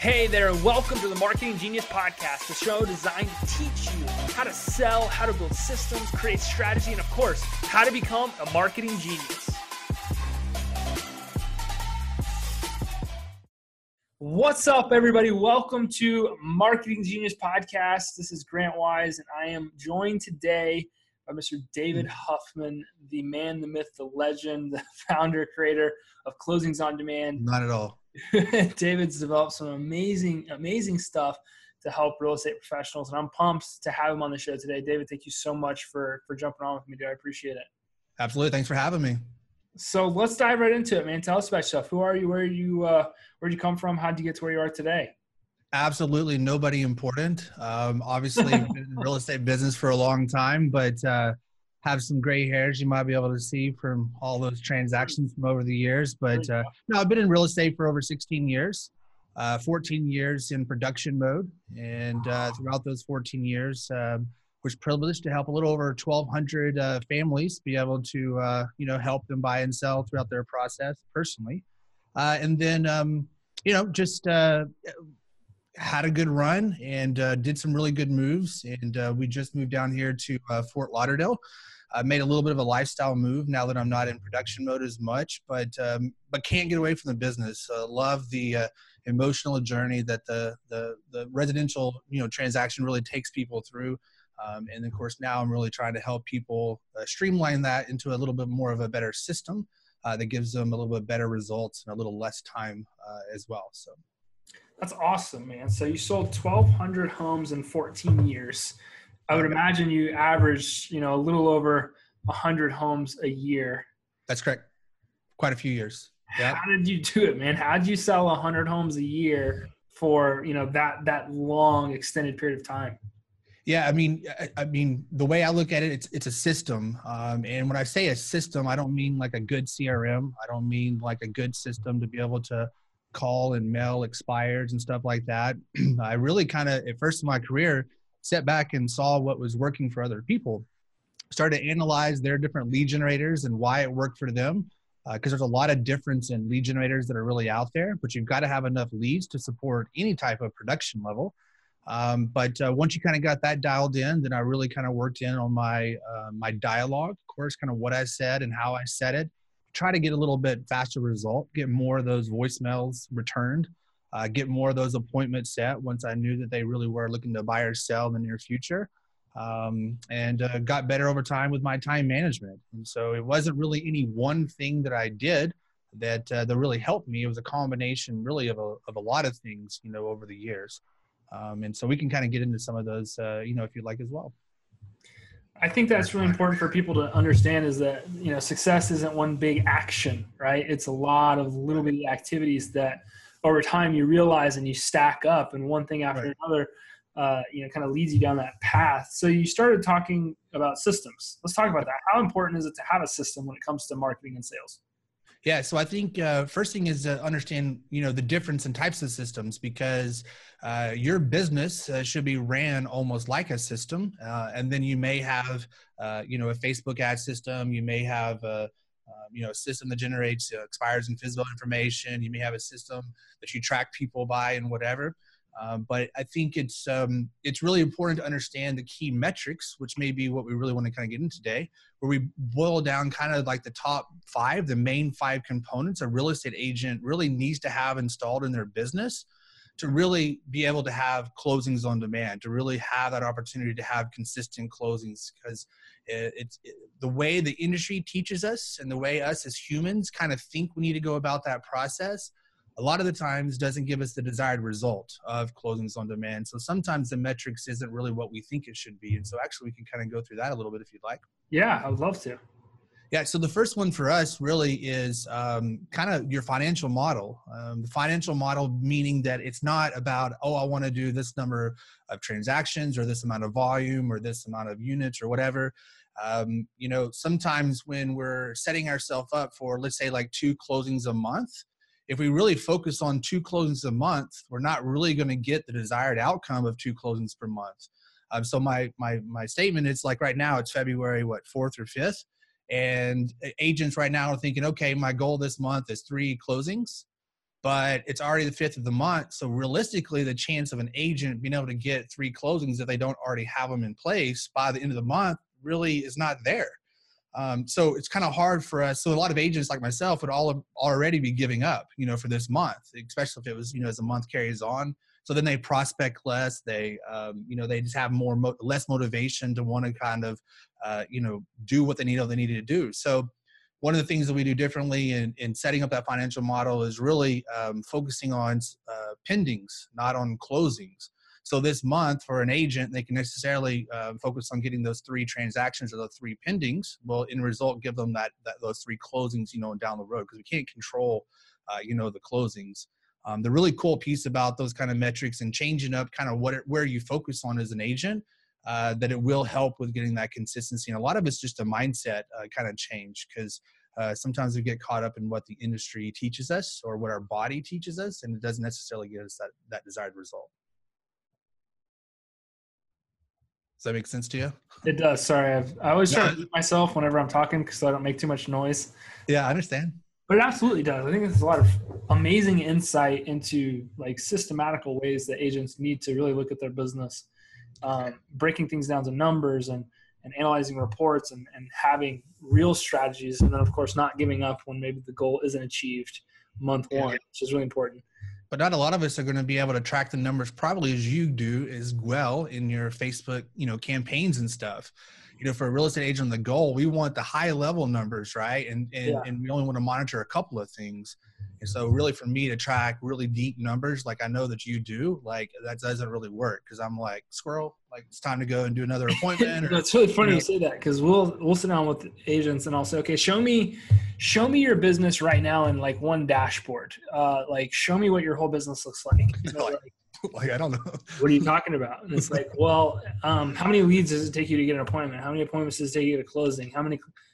Hey there, and welcome to the Marketing Genius Podcast, the show designed to teach you how to sell, how to build systems, create strategy, and of course, how to become a marketing genius. What's up, everybody? Welcome to Marketing Genius Podcast. This is Grant Wise, and I am joined today by Mr. David Huffman, the man, the myth, the legend, the founder, creator of Closings on Demand. Not at all. David's developed some amazing stuff to help real estate professionals, and I'm pumped to have him on the show today. David, thank you so much for jumping on with me, dude. I appreciate it. Absolutely. Thanks for having me. So let's dive right into it, man. Tell us about yourself. Who are you? Where'd you come from? How'd you get to where you are today? Absolutely nobody important. Obviously, been in the real estate business for a long time, but have some gray hairs you might be able to see from all those transactions from over the years. But no, I've been in real estate for over 16 years, 14 years in production mode. And throughout those 14 years, was privileged to help a little over 1,200 families be able to, help them buy and sell throughout their process personally. And then, just had a good run and did some really good moves. And we just moved down here to Fort Lauderdale. I made a little bit of a lifestyle move now that I'm not in production mode as much, but can't get away from the business. Love the emotional journey that the residential transaction really takes people through. And of course, now I'm really trying to help people streamline that into a little bit more of a better system that gives them a little bit better results and a little less time as well. So that's awesome, man. So you sold 1,200 homes in 14 years. I would imagine you averaged, a little over 100 homes a year. That's correct. Quite a few years. Yep. How did you do it, man? How did you sell 100 homes a year for, that long extended period of time? Yeah, I mean, the way I look at it, it's a system. And when I say a system, I don't mean like a good CRM. I don't mean like a good system to be able to call and mail expires and stuff like that. I really kind of, at first in my career, sat back and saw what was working for other people, started to analyze their different lead generators and why it worked for them. Because there's a lot of difference in lead generators that are really out there, but you've got to have enough leads to support any type of production level. But once you kind of got that dialed in, then I really kind of worked in on my dialogue, of course, kind of what I said and how I said it, try to get a little bit faster result, get more of those voicemails returned, get more of those appointments set once I knew that they really were looking to buy or sell in the near future, and got better over time with my time management. And so it wasn't really any one thing that I did that really helped me. It was a combination really of a lot of things, over the years. And so we can kind of get into some of those, if you'd like as well. I think that's really important for people to understand is that, success isn't one big action, right? It's a lot of little bitty activities that over time you realize and you stack up, and one thing after another, kind of leads you down that path. So you started talking about systems. Let's talk about that. How important is it to have a system when it comes to marketing and sales? Yeah. So I think first thing is to understand, the difference in types of systems, because your business should be ran almost like a system. And then you may have, a Facebook ad system. You may have a system that generates expires and physical information. You may have a system that you track people by and whatever. But I think it's really important to understand the key metrics, which may be what we really want to kind of get into today, where we boil down kind of like the top 5, the main 5 components a real estate agent really needs to have installed in their business to really be able to have closings on demand, to really have that opportunity to have consistent closings. Because it's the way the industry teaches us and the way us as humans kind of think we need to go about that process, a lot of the times doesn't give us the desired result of closings on demand. So sometimes the metrics isn't really what we think it should be. And so actually we can kind of go through that a little bit if you'd like. Yeah, I would love to. Yeah. So the first one for us really is kind of your financial model. The financial model meaning that it's not about, I want to do this number of transactions or this amount of volume or this amount of units or whatever. Sometimes when we're setting ourselves up for, let's say, like 2 closings a month, if we really focus on 2 closings a month, we're not really going to get the desired outcome of 2 closings per month. So my statement is like right now it's February, 4th or 5th. And agents right now are thinking, okay, my goal this month is 3 closings. but it's already the 5th of the month. So realistically, the chance of an agent being able to get 3 closings if they don't already have them in place by the end of the month really is not there. So it's kind of hard for us. So a lot of agents like myself would already be giving up, for this month, especially if it was, as the month carries on. So then they prospect less. They, they just have less motivation to want to kind of, do what they need to do. So one of the things that we do differently in setting up that financial model is really focusing on pendings, not on closings. So this month for an agent, they can necessarily focus on getting those 3 transactions or those 3 pendings. Well, in result, give them those 3 closings, down the road, because we can't control, the closings. The really cool piece about those kind of metrics and changing up kind of where you focus on as an agent, that it will help with getting that consistency. And a lot of it's just a mindset kind of change, because sometimes we get caught up in what the industry teaches us or what our body teaches us, and it doesn't necessarily give us that desired result. Does that make sense to you? It does. Sorry. I always try to mute myself whenever I'm talking because I don't make too much noise. Yeah, I understand. But it absolutely does. I think there's a lot of amazing insight into like systematical ways that agents need to really look at their business, breaking things down to numbers and analyzing reports and having real strategies. And then, of course, not giving up when maybe the goal isn't achieved month one, which is really important. But not a lot of us are going to be able to track the numbers probably as you do as well in your Facebook, campaigns and stuff. For a real estate agent, the goal, we want the high level numbers, right? And we only want to monitor a couple of things. And so really for me to track really deep numbers, like I know that you do, like that doesn't really work, because I'm like, squirrel, like it's time to go and do another appointment. It's really funny you say that, because we'll sit down with agents and I'll say, okay, show me your business right now in like one dashboard. Like show me what your whole business looks like. Like I don't know. What are you talking about? And it's like, well, how many leads does it take you to get an appointment? How many appointments does it take you to get a closing? How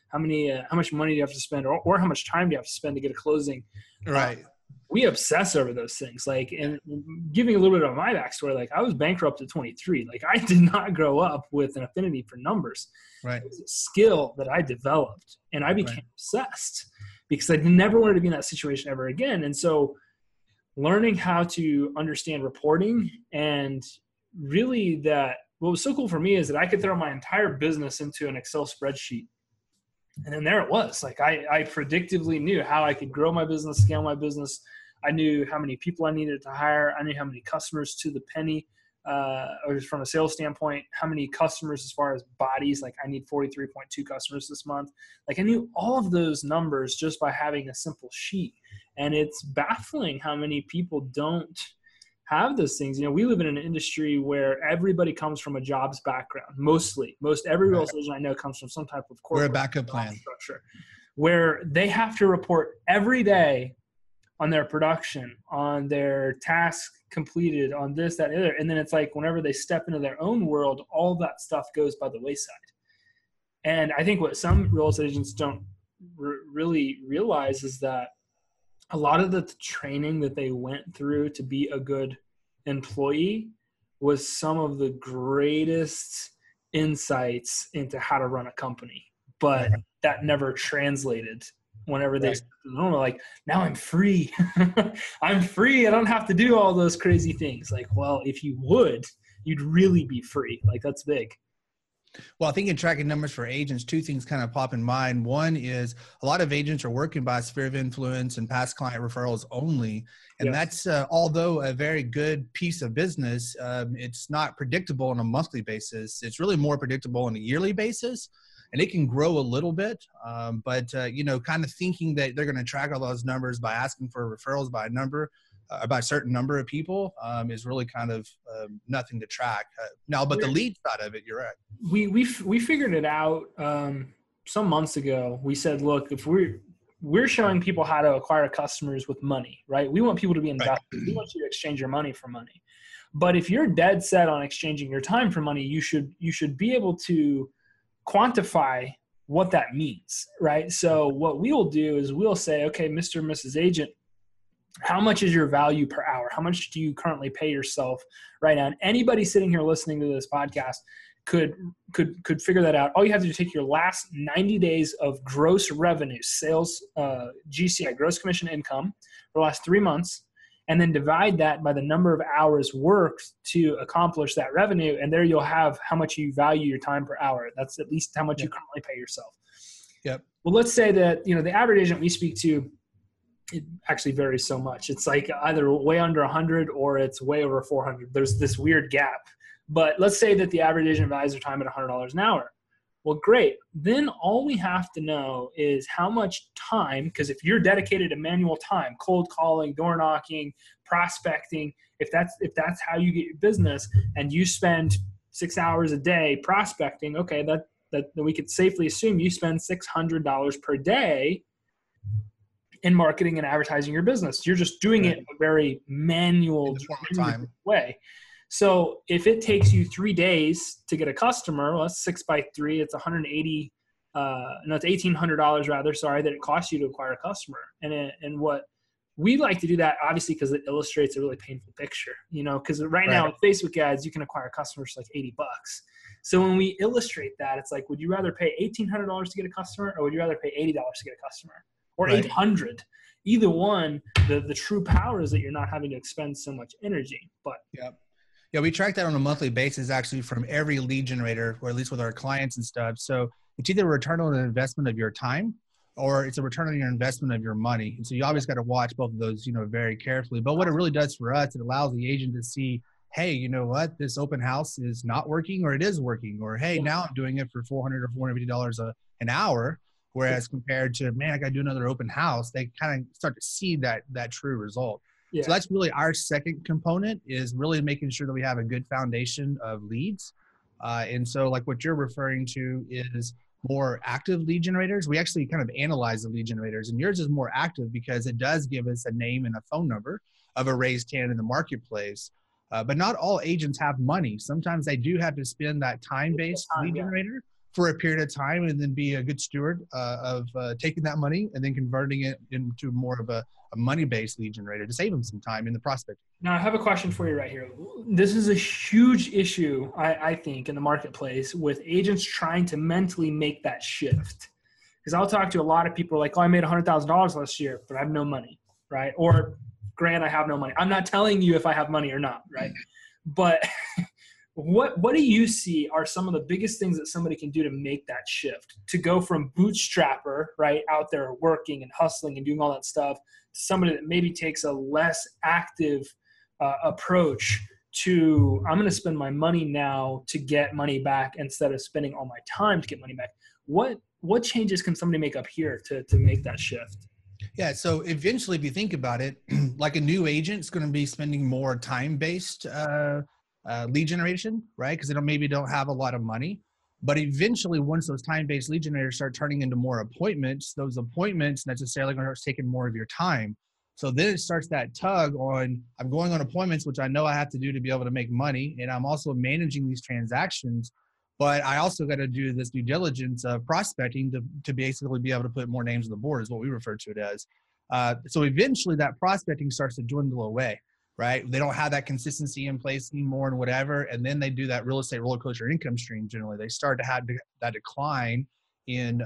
much money do you have to spend, or how much time do you have to spend to get a closing? Right. We obsess over those things. Like, and giving a little bit of my backstory, like I was bankrupt at 23. Like I did not grow up with an affinity for numbers. Right. It was a skill that I developed, and I became obsessed because I never wanted to be in that situation ever again. And so learning how to understand reporting, and really what was so cool for me is that I could throw my entire business into an Excel spreadsheet. And then there it was. Like I predictively knew how I could grow my business, scale my business. I knew how many people I needed to hire. I knew how many customers to the penny, or from a sales standpoint, how many customers as far as bodies, like I need 43.2 customers this month. Like I knew all of those numbers just by having a simple sheet. And it's baffling how many people don't have those things. We live in an industry where everybody comes from a jobs background. Most every real estate agent I know comes from some type of corporate or a backup plan structure, where they have to report every day on their production, on their task completed, on this, that, and the other. And then it's like whenever they step into their own world, all that stuff goes by the wayside. And I think what some real estate agents don't really realize is that a lot of the training that they went through to be a good employee was some of the greatest insights into how to run a company, but that never translated whenever they started normal. Like, now I'm free. I'm free. I don't have to do all those crazy things. Like, well, if you would, you'd really be free. Like, that's big. Well, I think in tracking numbers for agents, 2 things kind of pop in mind. One is a lot of agents are working by sphere of influence and past client referrals only. And that's, although a very good piece of business, it's not predictable on a monthly basis. It's really more predictable on a yearly basis. And it can grow a little bit, but kind of thinking that they're going to track all those numbers by asking for referrals by a certain number of people is really kind of nothing to track. But the lead side of it, you're right. We figured it out some months ago. We said, look, if we're showing people how to acquire customers with money, right? We want people to be investors. Right. We want you to exchange your money for money. But if you're dead set on exchanging your time for money, you should be able to quantify what that means, right? So what we will do is we'll say, okay, Mr. and Mrs. Agent, how much is your value per hour? How much do you currently pay yourself right now? And anybody sitting here listening to this podcast could figure that out. All you have to do is take your last 90 days of gross revenue, sales, GCI, gross commission income for the last 3 months, and then divide that by the number of hours worked to accomplish that revenue. And there you'll have how much you value your time per hour. That's at least how much you currently pay yourself. Yep. Well, let's say that, the average agent we speak to, it actually varies so much. It's like either way under 100 or it's way over 400. There's this weird gap. But let's say that the average agent values their time at $100 an hour. Well, great. Then all we have to know is how much time, because if you're dedicated to manual time, cold calling, door knocking, prospecting, if that's how you get your business, and you spend 6 hours a day prospecting, okay, that we could safely assume you spend $600 per day in marketing and advertising your business. You're just doing it in a very manual way. So if it takes you 3 days to get a customer, well, that's 6 by 3. It's $180. It's $1,800 rather. Sorry, that it costs you to acquire a customer. And what we like to do that obviously because it illustrates a really painful picture. Because right now with Facebook ads, you can acquire customers for like $80. So when we illustrate that, it's like, would you rather pay $1,800 to get a customer, or would you rather pay $80 to get a customer, or $800? Either one, the true power is that you're not having to expend so much energy. But yeah, we track that on a monthly basis actually from every lead generator, or at least with our clients and stuff. So it's either a return on an investment of your time, or it's a return on your investment of your money. And so you always got to watch both of those, very carefully. But what it really does for us, it allows the agent to see, hey, you know what, this open house is not working, or it is working, or hey, now I'm doing it for $400 or $450 an hour. Whereas compared to, man, I got to do another open house, they kind of start to see that true result. Yeah. So that's really our second component, is really making sure that we have a good foundation of leads. And so like what you're referring to is more active lead generators. We actually kind of analyze the lead generators, and yours is more active because it does give us a name and a phone number of a raised hand in the marketplace. But not all agents have money. Sometimes they do have to spend that time-based lead generator for a period of time, and then be a good steward of taking that money and then converting it into more of a money-based lead generator to save them some time in the prospect. Now, I have a question for you right here. This is a huge issue, I think, in the marketplace with agents trying to mentally make that shift. Because I'll talk to a lot of people like, oh, I made $100,000 last year, but I have no money, right? Or, Grant, I have no money. I'm not telling you if I have money or not, right? But what do you see are some of the biggest things that somebody can do to make that shift, to go from bootstrapper, right, out there working and hustling and doing all that stuff, to somebody that maybe takes a less active approach to, I'm going to spend my money now to get money back instead of spending all my time to get money back? What changes can somebody make up here to make that shift? Yeah. So eventually, if you think about it, like a new agent is going to be spending more time-based lead generation, right? Because they maybe don't have a lot of money. But eventually, once those time-based lead generators start turning into more appointments, those appointments necessarily going to start taking more of your time. So then it starts that tug on, I'm going on appointments, which I know I have to do to be able to make money. And I'm also managing these transactions, but I also got to do this due diligence of prospecting to basically be able to put more names on the board, is what we refer to it as. So eventually that prospecting starts to dwindle away, right? They don't have that consistency in place anymore and whatever. And then they do that real estate roller coaster income stream. Generally, they start to have that decline in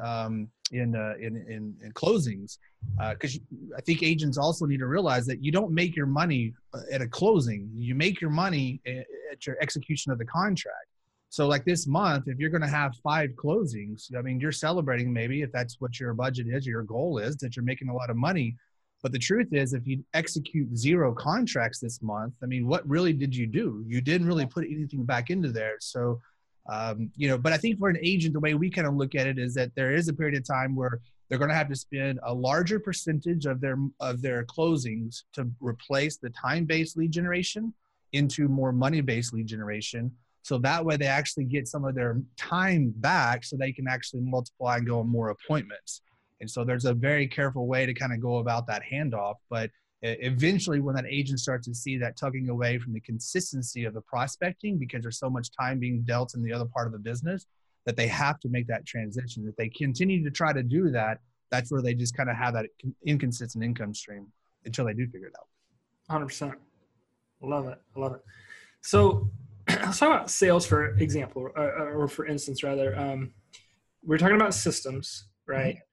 closings. Because I think agents also need to realize that you don't make your money at a closing. You make your money at your execution of the contract. So like this month, if you're going to have 5 closings, I mean, you're celebrating maybe, if that's what your budget is, your goal is, that you're making a lot of money. But the truth is, if you execute 0 contracts this month, I mean, what really did you do? You didn't really put anything back into there. So, but I think for an agent, the way we kind of look at it is that there is a period of time where they're going to have to spend a larger percentage of their closings to replace the time-based lead generation into more money-based lead generation. So that way they actually get some of their time back, so they can actually multiply and go on more appointments. And so there's a very careful way to kind of go about that handoff. But eventually when that agent starts to see that tugging away from the consistency of the prospecting, because there's so much time being dealt in the other part of the business, that they have to make that transition. If they continue to try to do that, that's where they just kind of have that inconsistent income stream until they do figure it out. 100%. Love it. I love it. So let's talk about sales, for example, or for instance, rather. We're talking about systems, right?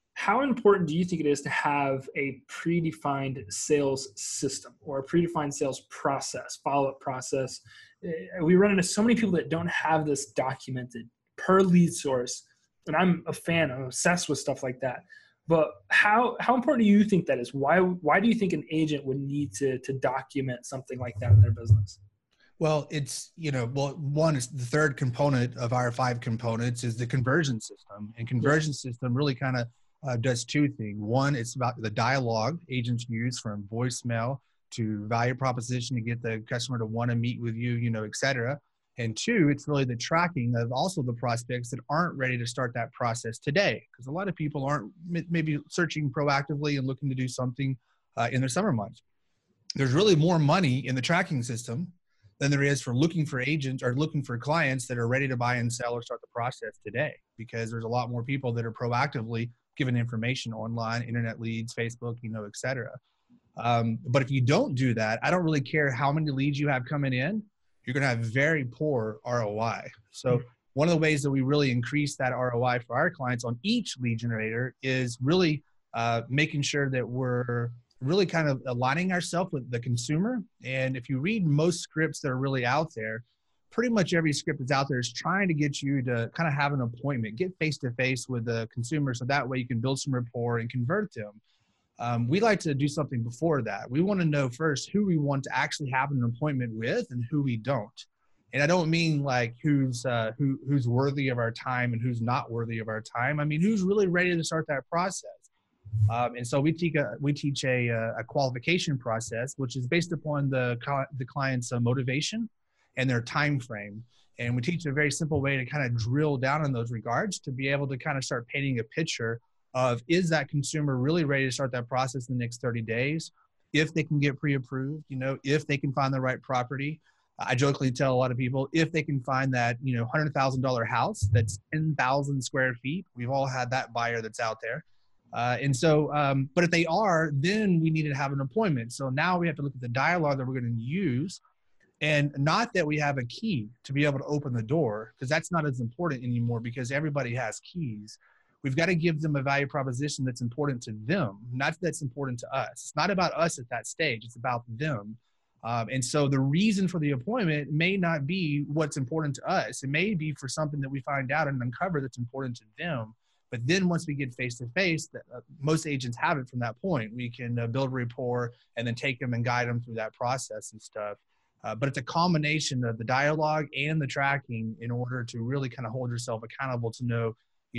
How important do you think it is to have a predefined sales system or a predefined sales process, follow-up process? We run into so many people that don't have this documented per lead source. And I'm a fan, I'm obsessed with stuff like that. But how important do you think that is? Why do you think an agent would need to document something like that in their business? Well, it's, one is the third component of our 5 components is the conversion system. And conversion system really kind of does 2 things. One, it's about the dialogue agents use from voicemail to value proposition to get the customer to want to meet with you, et cetera. And 2, it's really the tracking of also the prospects that aren't ready to start that process today. Because a lot of people aren't maybe searching proactively and looking to do something in their summer months. There's really more money in the tracking system than there is for looking for agents or looking for clients that are ready to buy and sell or start the process today, because there's a lot more people that are proactively giving information online, internet leads, Facebook, et cetera. But if you don't do that, I don't really care how many leads you have coming in, you're going to have very poor ROI. So one of the ways that we really increase that ROI for our clients on each lead generator is really making sure that we're really kind of aligning ourselves with the consumer. And if you read most scripts that are really out there, pretty much every script that's out there is trying to get you to kind of have an appointment, get face-to-face with the consumer, so that way you can build some rapport and convert them. We like to do something before that. We want to know first who we want to actually have an appointment with and who we don't. And I don't mean like who's worthy of our time and who's not worthy of our time. I mean, who's really ready to start that process. And so we teach a qualification process, which is based upon the client's motivation and their time frame. And we teach a very simple way to kind of drill down in those regards to be able to kind of start painting a picture of, is that consumer really ready to start that process in the next 30 days? If they can get pre-approved, if they can find the right property. I jokingly tell a lot of people, if they can find that, $100,000 house that's 10,000 square feet, we've all had that buyer that's out there. But if they are, then we need to have an appointment. So now we have to look at the dialogue that we're going to use, and not that we have a key to be able to open the door, because that's not as important anymore, because everybody has keys. We've got to give them a value proposition that's important to them, not that's important to us. It's not about us at that stage. It's about them. And so the reason for the appointment may not be what's important to us. It may be for something that we find out and uncover that's important to them. But then once we get face-to-face, most agents have it from that point. We can build rapport and then take them and guide them through that process and stuff. But it's a combination of the dialogue and the tracking in order to really kind of hold yourself accountable to know,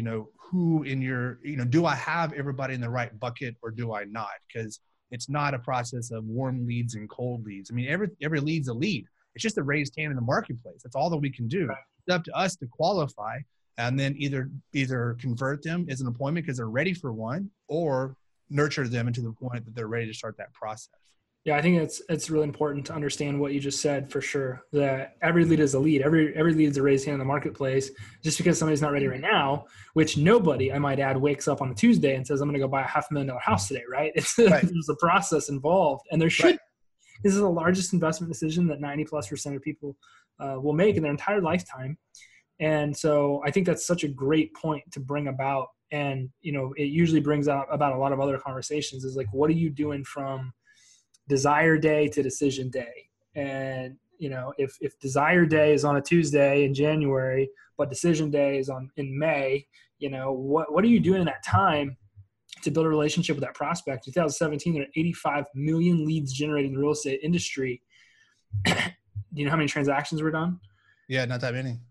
who in your, do I have everybody in the right bucket or do I not? Because it's not a process of warm leads and cold leads. I mean, every lead's a lead. It's just a raised hand in the marketplace. That's all that we can do. It's up to us to qualify and then either convert them as an appointment because they're ready for one, or nurture them into the point that they're ready to start that process. Yeah, I think it's really important to understand what you just said, for sure, that every lead is a lead. Every lead is a raised hand in the marketplace. Just because somebody's not ready right now, which nobody, I might add, wakes up on a Tuesday and says, I'm going to go buy a $500,000 house today, right? Right. There's a process involved. And there should. Right. This is the largest investment decision that 90+% of people will make in their entire lifetime. And so I think that's such a great point to bring about. And, it usually brings out about a lot of other conversations, is like, what are you doing from desire day to decision day? And, if desire day is on a Tuesday in January, but decision day is in May, what are you doing in that time to build a relationship with that prospect? 2017, there are 85 million leads generated in the real estate industry. Do you know how many transactions were done? Yeah, not that many.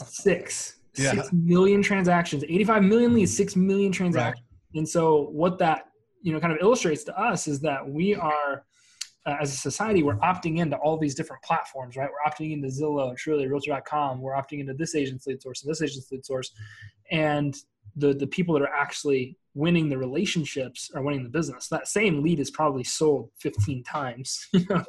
6 million transactions, 85 million leads, 6 million transactions. Right. And so what that, kind of illustrates to us is that we are, as a society, we're opting into all these different platforms, right? We're opting into Zillow, Trulia, Realtor.com. We're opting into this agent's lead source and this agent's lead source. And the people that are actually winning the relationships are winning the business. That same lead is probably sold 15 times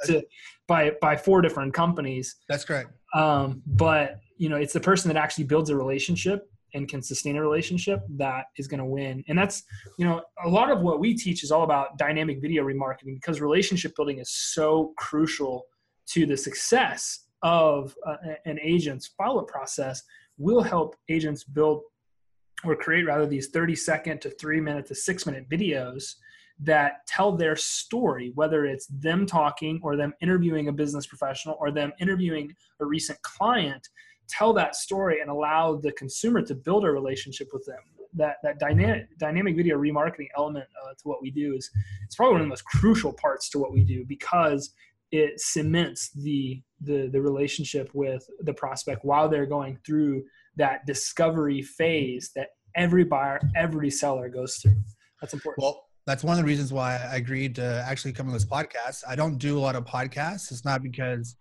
by 4 different companies. That's correct. But it's the person that actually builds a relationship and can sustain a relationship that is going to win. And that's, a lot of what we teach is all about dynamic video remarketing, because relationship building is so crucial to the success of an agent's follow-up process. Will help agents build or create rather these 30-second to 3-minute to 6-minute videos that tell their story, whether it's them talking or them interviewing a business professional or them interviewing a recent client. Tell that story and allow the consumer to build a relationship with them. That dynamic video remarketing element to what we do is it's probably one of the most crucial parts to what we do, because it cements the relationship with the prospect while they're going through that discovery phase that every buyer, every seller goes through. That's important. Well, that's one of the reasons why I agreed to actually come on this podcast. I don't do a lot of podcasts. It's not because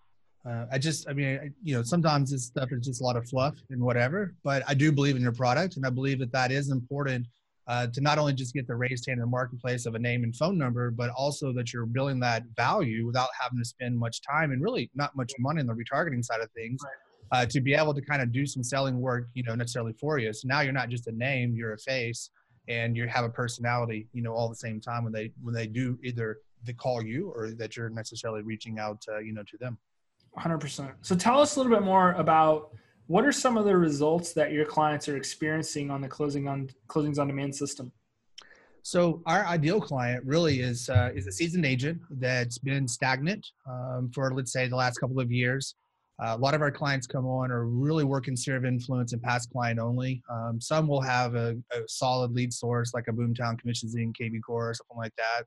sometimes this stuff is just a lot of fluff and whatever, but I do believe in your product. And I believe that is important to not only just get the raised hand in the marketplace of a name and phone number, but also that you're building that value without having to spend much time and really not much money on the retargeting side of things, to be able to kind of do some selling work, necessarily for you. So now you're not just a name, you're a face, and you have a personality, all the same time when they do either they call you or that you're necessarily reaching out, to them. 100%. So tell us a little bit more about what are some of the results that your clients are experiencing on the Closings on Demand system? So our ideal client really is a seasoned agent that's been stagnant for, let's say, the last couple of years. A lot of our clients come on are really working sphere of influence and past client only. Some will have a solid lead source like a Boomtown, Commissions Inc., KB Core, or something like that.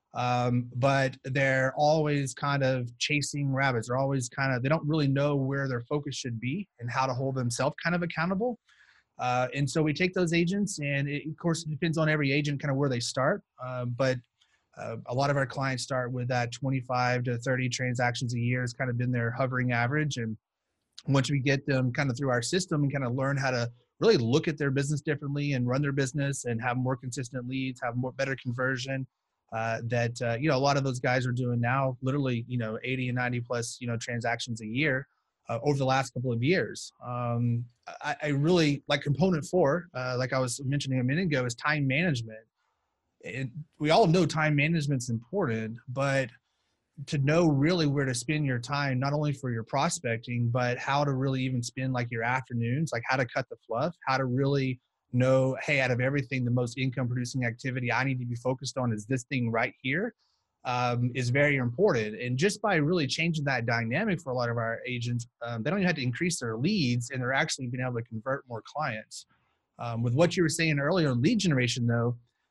But they're always kind of chasing rabbits. They're always they don't really know where their focus should be and how to hold themselves kind of accountable. And so we take those agents, and of course, it depends on every agent kind of where they start. But a lot of our clients start with that 25 to 30 transactions a year has kind of been their hovering average. And once we get them kind of through our system and kind of learn how to really look at their business differently and run their business and have more consistent leads, have better conversion, a lot of those guys are doing now, literally, 80 and 90 plus, transactions a year over the last couple of years. I really like component 4, like I was mentioning a minute ago, is time management. We all know time management's important, but to know really where to spend your time, not only for your prospecting, but how to really even spend like your afternoons, like how to cut the fluff, how to really know, hey, out of everything, the most income producing activity I need to be focused on is this thing right here, is very important. And just by really changing that dynamic for a lot of our agents, they don't even have to increase their leads, and they're actually being able to convert more clients. With what you were saying earlier, lead generation though,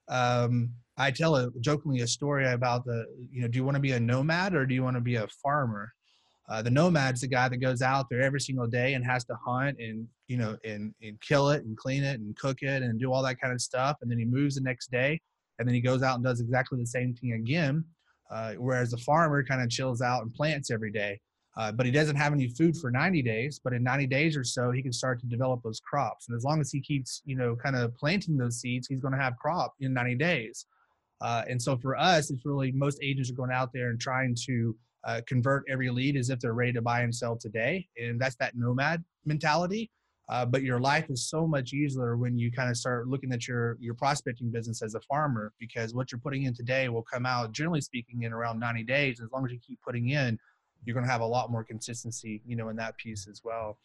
I tell jokingly a story about do you want to be a nomad or do you want to be a farmer? The nomad's the guy that goes out there every single day and has to hunt and, and kill it and clean it and cook it and do all that kind of stuff. And then he moves the next day, and then he goes out and does exactly the same thing again. Whereas the farmer kind of chills out and plants every day. But he doesn't have any food for 90 days, but in 90 days or so, he can start to develop those crops. And as long as he keeps, kind of planting those seeds, he's going to have crop in 90 days. And so for us, it's really, most agents are going out there and trying to convert every lead as if they're ready to buy and sell today. And that's that nomad mentality. But your life is so much easier when you kind of start looking at your prospecting business as a farmer, because what you're putting in today will come out, generally speaking, in around 90 days. As long as you keep putting in, you're going to have a lot more consistency, in that piece as well.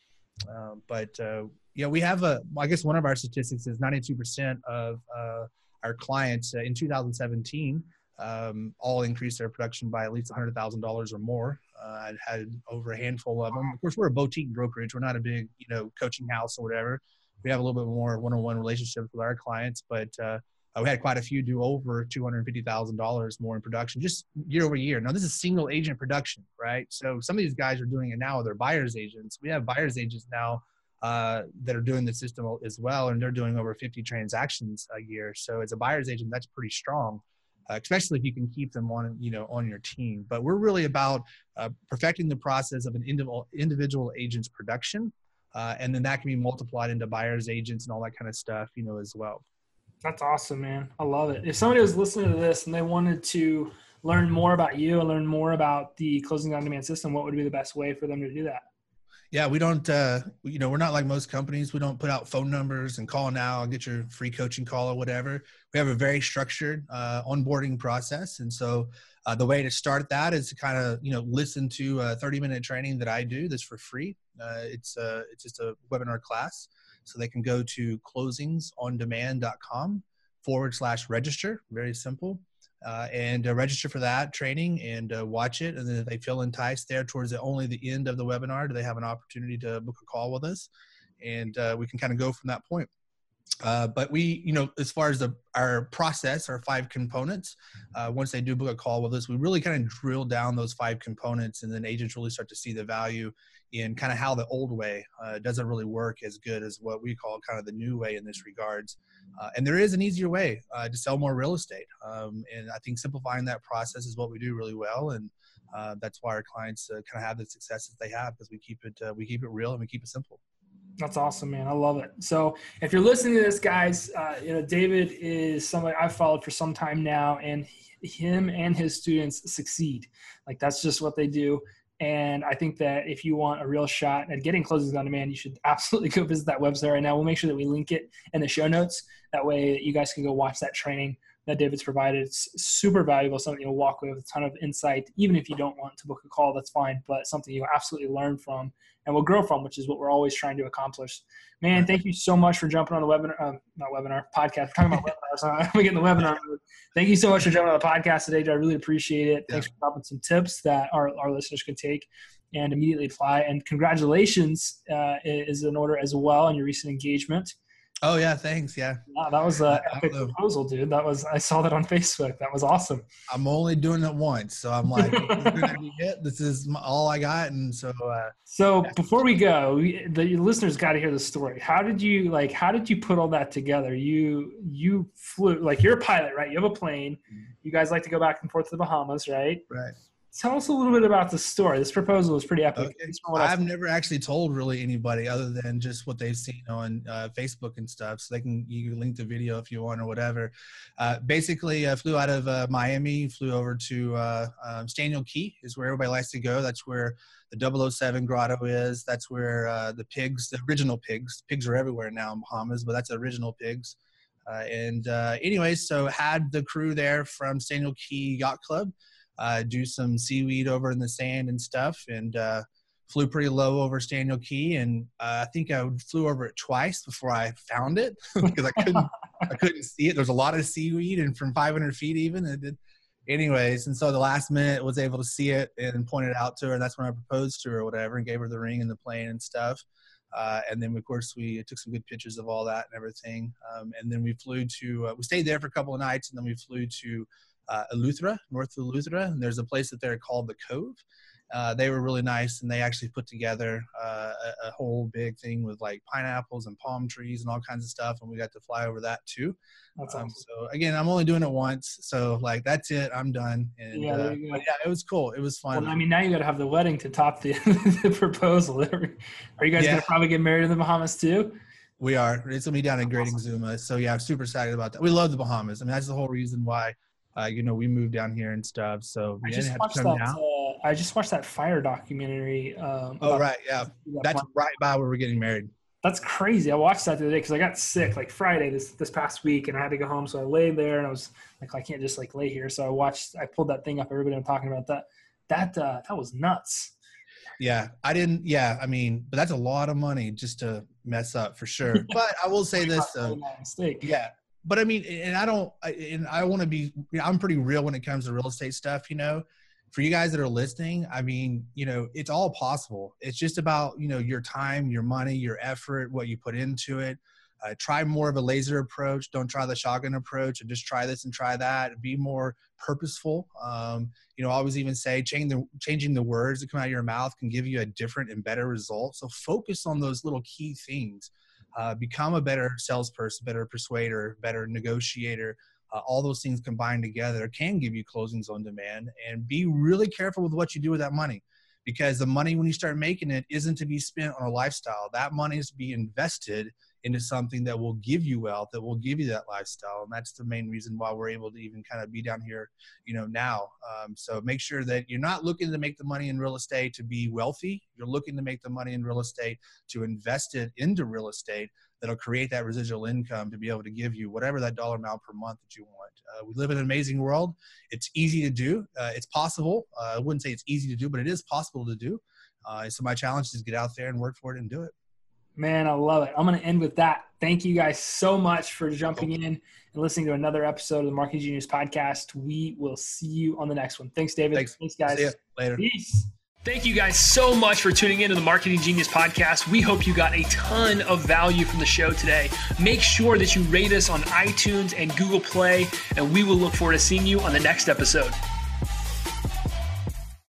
We have I guess one of our statistics is 92% of our clients in 2017 all increased their production by at least $100,000 or more. I had over a handful of them. Of course, we're a boutique brokerage. We're not a big, coaching house or whatever. We have a little bit more one-on-one relationships with our clients, but we had quite a few do over $250,000 more in production just year over year. Now, this is single agent production, right? So some of these guys are doing it now with their buyer's agents. We have buyer's agents now that are doing the system as well, and they're doing over 50 transactions a year. So as a buyer's agent, that's pretty strong, especially if you can keep them on your team. But we're really about perfecting the process of an individual agent's production, and then that can be multiplied into buyer's agents and all that kind of stuff, as well. That's awesome, man. I love it. If somebody was listening to this and they wanted to learn more about you and learn more about the Closing on Demand system, what would be the best way for them to do that? Yeah, we don't, we're not like most companies. We don't put out phone numbers and call now and get your free coaching call or whatever. We have a very structured onboarding process. And so the way to start that is to kind of, listen to a 30-minute training that I do that's for free. It's just a webinar class. So they can go to closingsondemand.com/register. Very simple. And register for that training and watch it. And then if they feel enticed there towards only the end of the webinar, do they have an opportunity to book a call with us? And we can kind of go from that point. But we, as far as our process, our 5 components, once they do book a call with us, we really kind of drill down those 5 components, and then agents really start to see the value in kind of how the old way doesn't really work as good as what we call kind of the new way in this regards. And there is an easier way to sell more real estate. And I think simplifying that process is what we do really well. And that's why our clients kind of have the successes they have, because we keep it real and we keep it simple. That's awesome, man. I love it. So if you're listening to this, guys, David is somebody I've followed for some time now, and him and his students succeed. Like, that's just what they do. And I think that if you want a real shot at getting closings on demand, you should absolutely go visit that website right now. We'll make sure that we link it in the show notes. That way you guys can go watch that training that David's provided. It's super valuable, something you'll walk away with a ton of insight. Even if you don't want to book a call, that's fine, but something you'll absolutely learn from and will grow from, which is what we're always trying to accomplish. Man, thank you so much for jumping on the podcast. We're talking about webinars. So we get in the webinar mode. Thank you so much for jumping on the podcast today, Joe. I really appreciate it. Thanks for dropping some tips that our listeners can take and immediately apply. And congratulations is in order as well on your recent engagement. Oh yeah, thanks. Yeah. Wow, that was an epic proposal, dude. I saw that on Facebook. That was awesome. I'm only doing it once, so I'm like, this is gonna be it. This is all I got, and so. So before we go, the listeners got to hear the story. How did you put all that together? You flew, like, you're a pilot, right? You have a plane. You guys like to go back and forth to the Bahamas, right? Right. Tell us a little bit about the story. This proposal is pretty epic. Okay. I've never actually told really anybody other than just what they've seen on Facebook and stuff. So you can link the video if you want or whatever. Basically, I flew out of Miami, flew over to Staniel Key is where everybody likes to go. That's where the 007 grotto is. That's where the original pigs are everywhere now in Bahamas, but that's the original pigs. Anyways, so had the crew there from Staniel Key Yacht Club. Do some seaweed over in the sand and stuff, and flew pretty low over Staniel Key. And I think I flew over it twice before I found it because I couldn't see it. There's a lot of seaweed, and from 500 feet even. Anyways, and so the last minute was able to see it and pointed it out to her. And that's when I proposed to her or whatever, and gave her the ring and the plane and stuff. And then of course we took some good pictures of all that and everything. And then we flew to, we stayed there for a couple of nights, and then we flew to Eleuthera, north of Eleuthera, and there's a place that they're called the Cove. They were really nice, and they actually put together a whole big thing with like pineapples and palm trees and all kinds of stuff, and we got to fly over that too. That's awesome. So again, I'm only doing it once, so like that's it. I'm done. And but yeah, it was cool. It was fun. Well, I mean, now you got to have the wedding to top the, the proposal. Are you guys gonna probably get married in the Bahamas too? We are. It's gonna be down in Great Exuma. So yeah, I'm super excited about that. We love the Bahamas. I mean, that's the whole reason why. We moved down here and stuff. So I just watched that Fire documentary. Right, yeah, that's right by where we're getting married. That's crazy. I watched that the other day because I got sick like Friday this past week, and I had to go home. So I laid there, and I was like, I can't just like lay here. So I pulled that thing up. Everybody was talking about that. That was nuts. Yeah, I didn't. Yeah, I mean, but that's a lot of money just to mess up for sure. But I will say this though. Mistake. Yeah. But I mean, and I want to be, I'm pretty real when it comes to real estate stuff, for you guys that are listening. I mean, it's all possible. It's just about, your time, your money, your effort, what you put into it. Try more of a laser approach. Don't try the shotgun approach and just try this and try that. Be more purposeful. I always even say changing the words that come out of your mouth can give you a different and better result. So focus on those little key things. Become a better salesperson, better persuader, better negotiator. All those things combined together can give you closings on demand. And be really careful with what you do with that money, because the money, when you start making it, isn't to be spent on a lifestyle. That money is to be invested into something that will give you wealth, that will give you that lifestyle. And that's the main reason why we're able to even kind of be down here, now. So make sure that you're not looking to make the money in real estate to be wealthy. You're looking to make the money in real estate to invest it into real estate that'll create that residual income to be able to give you whatever that dollar amount per month that you want. We live in an amazing world. It's easy to do. It's possible. I wouldn't say it's easy to do, but it is possible to do. So my challenge is get out there and work for it and do it. Man, I love it. I'm going to end with that. Thank you guys so much for jumping in and listening to another episode of the Marketing Genius Podcast. We will see you on the next one. Thanks, David. Thanks guys. See you later. Peace. Thank you guys so much for tuning into the Marketing Genius Podcast. We hope you got a ton of value from the show today. Make sure that you rate us on iTunes and Google Play, and we will look forward to seeing you on the next episode.